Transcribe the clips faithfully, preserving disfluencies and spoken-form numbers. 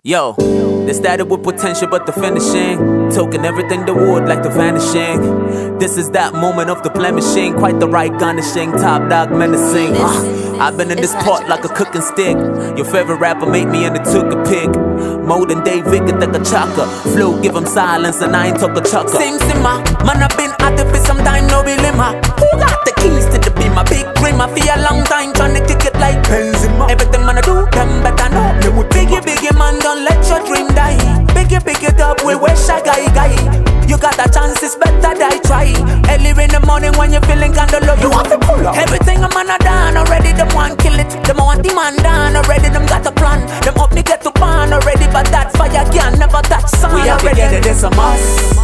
Yo, they started with potential, but the finishing token everything the wood like the vanishing. This is that moment of the blemishing, quite the right garnishing, top dog menacing. Uh, I've been in this pot like a cooking stick. Your favorite rapper made me and it took a pic. Modern day Vic it like a chaka. Flow give him silence and I ain't talk a chucker. Sing simmer, man I've been at it for some time, no be limmer. Who got the keys to the beam? My big dream, I feel a long time trying to kick it like Benzema. Everything man I do, them better know. Biggie, biggie man, don't let your dream die. Biggie, big it up, we wish a guy, guy. You got a chance, it's better die try. Early in the morning when you're feeling kinda low, you want to pull up. Everything a man a done already, them want kill it. Them want the man done already, them got a plan. Them up me get to pan already, but that fire can never touch sun. We have to get it, it's a must.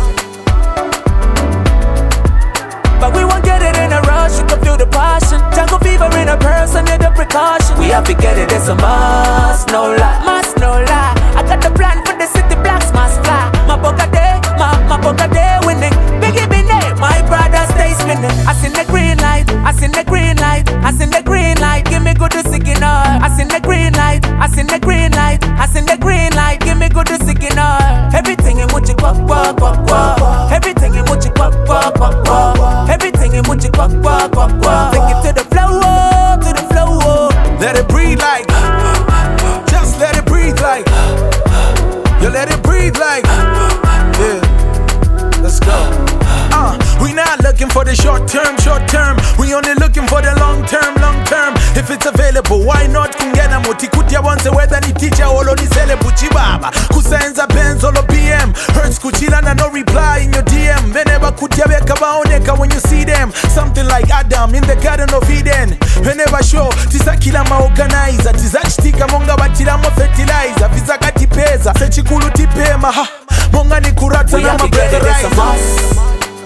But we won't get it in a rush, you can feel the passion. Jungle fever in a person, need a precaution. We have to get it, it's a must, no lie. Must, no lie. I got the plan for the city, blacks must fly. My boca day, my, my boca day winning. Biggie be there, my brother stay spinning. I seen the green light, I seen the green light, I seen the green light, give me good signal. I seen the green light, I seen the green light, I seen the green light, give me good signal. Everything in what you quack, quack, quack, quack. Everything in what you quack, quack, quack, quack. Everything in what you quack, quack, quack, quack. Take it to the flow, to the flow. Let it breathe like, just let it breathe like. You let it breathe like, yeah. Let's go. Uh, we not looking for the short term, short term. We only looking for the long term, long term. If it's available, why not? Kungena mutikutia once whether ni teacher olo ni sele buchibaba. Kusaenza benz olo B M. Hurts kuchila na no reply in your D M. Whenever kutia beka baoneka when you see them. Something like Adam in the Garden of Eden. Whenever show, tisa kila ma organizer. Tisa chitika monga batila mo fertilizer. Visa kati pesa, sechikulu tipema. Ha, monga ni kurata na ma bretherizer.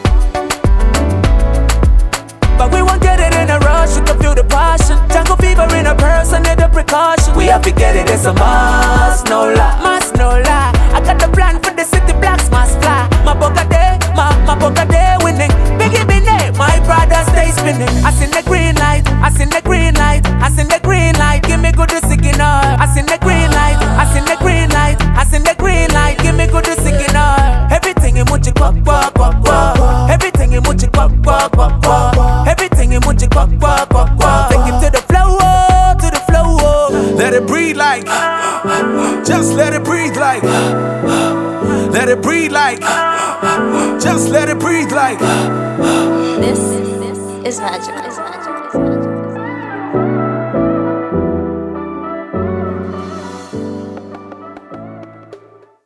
But we won't get it in a rush, you can feel the passion. Jungle fever in a person, need a precaution. We have to get it, it's a must, no lie. Must, no lie. I got the plan for the city, blacks must fly. My boca day, my, my boca day winning. Biggie be there, my brother stay spinning. I seen the green light, I seen the green light, I seen the green light, give me good signal. I seen the green light, I seen the green light, I seen the green light, give me good signal. Everything in what you quack, quack, quack, quack. Everything in what you quack, quack, quack, quack. Everything in what you quack, quack, quack, quack. Take it to the flow, to the flow. Let it breathe like, just let it breathe like. Let it breathe like, just let it breathe like. This is magical.